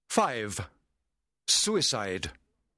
5. Suicide.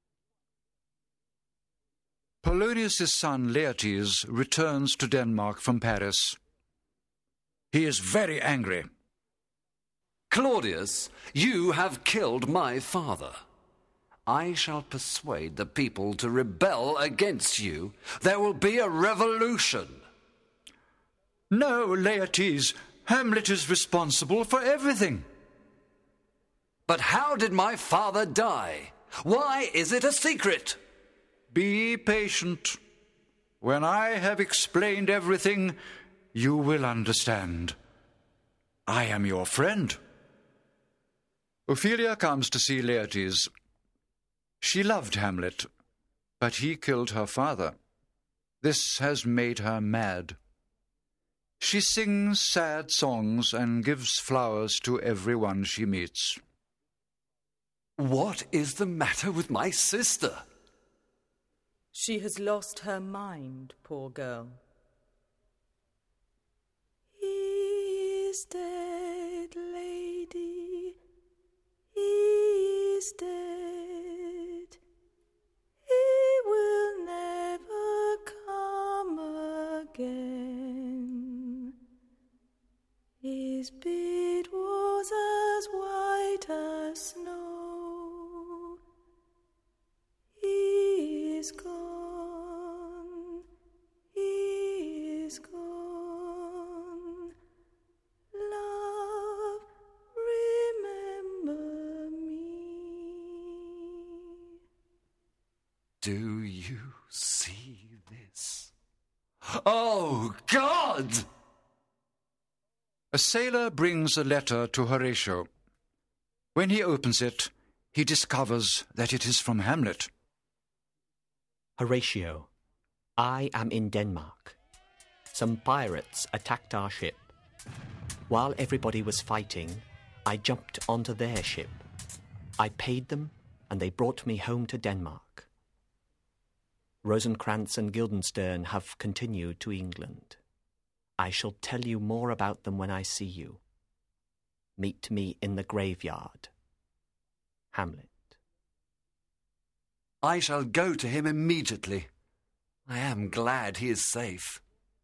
Polonius' son Laertes returns to Denmark from Paris. He is very angry. Claudius, you have killed my father. I shall persuade the people to rebel against you. There will be a revolution. No, Laertes, Hamlet is responsible for everything. But how did my father die? Why is it a secret? Be patient. When I have explained everything, you will understand. I am your friend. Ophelia comes to see Laertes. She loved Hamlet, but he killed her father. This has made her mad. She sings sad songs and gives flowers to everyone she meets. What is the matter with my sister? She has lost her mind, poor girl. He is dead, lady. He is dead. He will never come again. His beard was as white as snow. He is gone. He is gone. Love, remember me. Do you see this? Oh, God! A sailor brings a letter to Horatio. When he opens it, he discovers that it is from Hamlet. Horatio, I am in Denmark. Some pirates attacked our ship. While everybody was fighting, I jumped onto their ship. I paid them, and they brought me home to Denmark. Rosencrantz and Guildenstern have continued to England. I shall tell you more about them when I see you. Meet me in the graveyard. Hamlet. I shall go to him immediately. I am glad he is safe.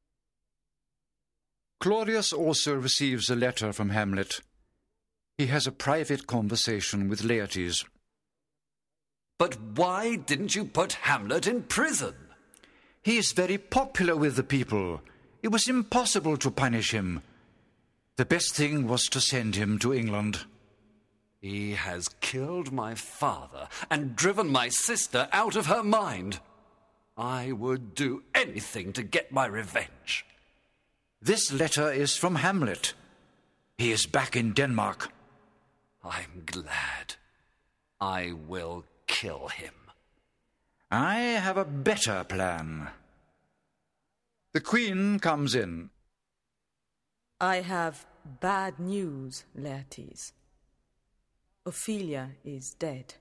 Claudius also receives a letter from Hamlet. He has a private conversation with Laertes. But why didn't you put Hamlet in prison? He is very popular with the people. It was impossible to punish him. The best thing was to send him to England. He has killed my father and driven my sister out of her mind. I would do anything to get my revenge. This letter is from Hamlet. He is back in Denmark. I'm glad. I will kill him. I have a better plan. The Queen comes in. I have bad news, Laertes. Ophelia is dead.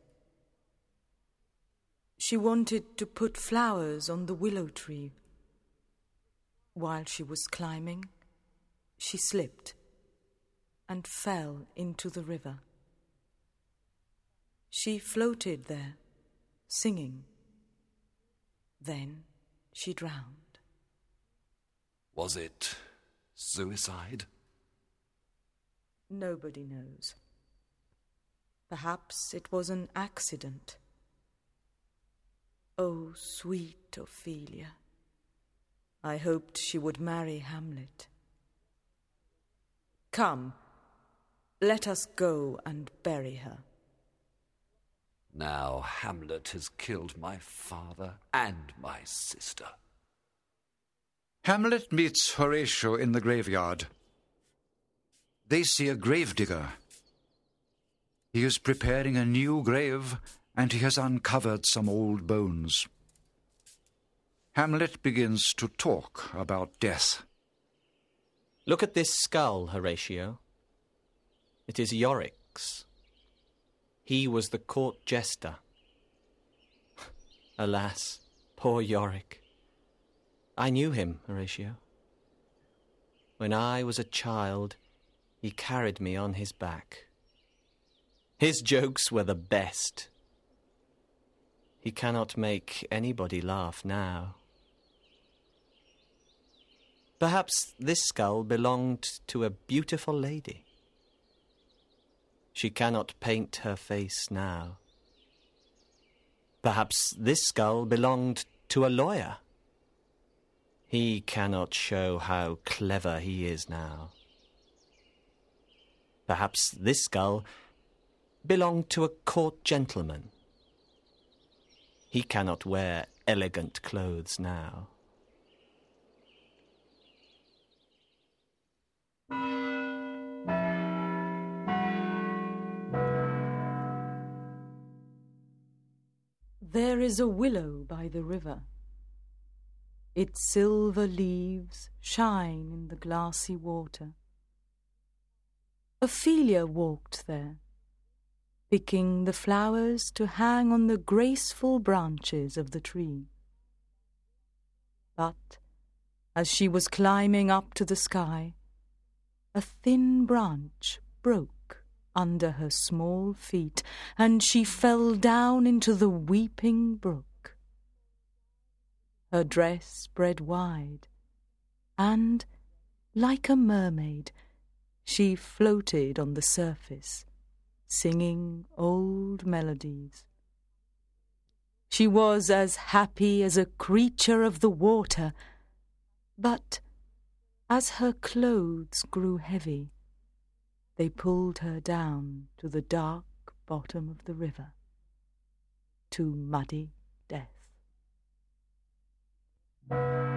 She wanted to put flowers on the willow tree. While she was climbing, she slipped and fell into the river. She floated there, singing. Then she drowned. Was it suicide? Nobody knows. Perhaps it was an accident. Oh, sweet Ophelia. I hoped she would marry Hamlet. Come, let us go and bury her. Now Hamlet has killed my father and my sister. Hamlet meets Horatio in the graveyard. They see a gravedigger. He is preparing a new grave, and he has uncovered some old bones. Hamlet begins to talk about death. Look at this skull, Horatio. It is Yorick's. He was the court jester. Alas, poor Yorick. I knew him, Horatio. When I was a child, he carried me on his back. His jokes were the best. He cannot make anybody laugh now. Perhaps this skull belonged to a beautiful lady. She cannot paint her face now. Perhaps this skull belonged to a lawyer. He cannot show how clever he is now. Perhaps this skull belonged to a court gentleman. He cannot wear elegant clothes now. There is a willow by the river. Its silver leaves shine in the glassy water. Ophelia walked there, picking the flowers to hang on the graceful branches of the tree. But as she was climbing up to the sky, a thin branch broke under her small feet, and she fell down into the weeping brook. Her dress spread wide, and, like a mermaid, she floated on the surface, singing old melodies. She was as happy as a creature of the water, but as her clothes grew heavy, they pulled her down to the dark bottom of the river, to muddy death.